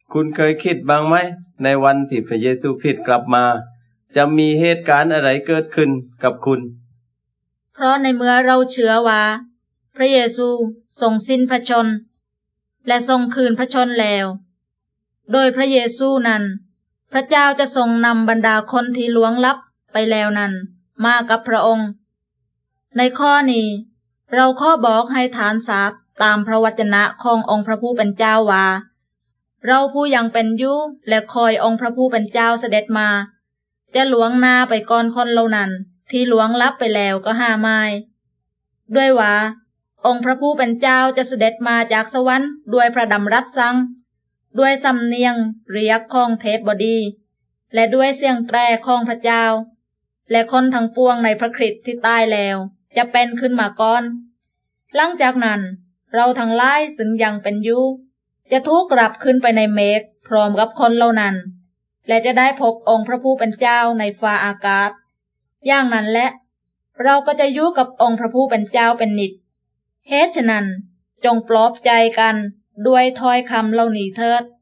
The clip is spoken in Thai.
คุณเคยคิดบ้างไหมในวันที่พระเยซูคริสต์กลับมาจะมีเหตุการณ์อะไรเกิดขึ้นกับคุณเพราะในเมื่อเราเชื่อว่าพระเยซูทรงสิ้นพระชนม์และทรงคืนพระชนม์แล้วโดยพระเยซูนั้นพระเจ้าจะทรงนำบรรดาคนที่ล่วงลับไปแล้วนั้นมากับพระองค์ในข้อนี้เราขอบอกให้ฐานทราบตามพระวจนะขององค์พระผู้เป็นเจ้าว่าเราผู้ยังเป็นอยู่และคอยองค์พระผู้เป็นเจ้าเสด็จมาจะล่วงหน้าไปก่อนคนเหล่านั้นที่ล่วงลับไปแล้วก็หาไม่ด้วยว่าองค์พระผู้เป็นเจ้าจะเสด็จมาจากสวรรค์ด้วยพระดำรัสสั่งด้วยสำเนียงเรียกของเทพบดีและด้วยเสียงแตรของพระเจ้าและคนทั้งปวงในพระคริสต์ที่ตายแล้วจะเป็นขึ้นมาก่อนหลังจากนั้นเราทั้งหลายซึ่งยังเป็นอยู่จะถูกรับขึ้นไปในเมฆพร้อมกับคนเหล่านั้นและจะได้พบองค์พระผู้เป็นเจ้าในฟ้าอากาศอย่างนั้นแหละเราก็จะอยู่กับองค์พระผู้เป็นเจ้าเป็นนิจเหตุฉะนั้นจงปลอบใจกันด้วยถ้อยคำเหล่านี้เถิด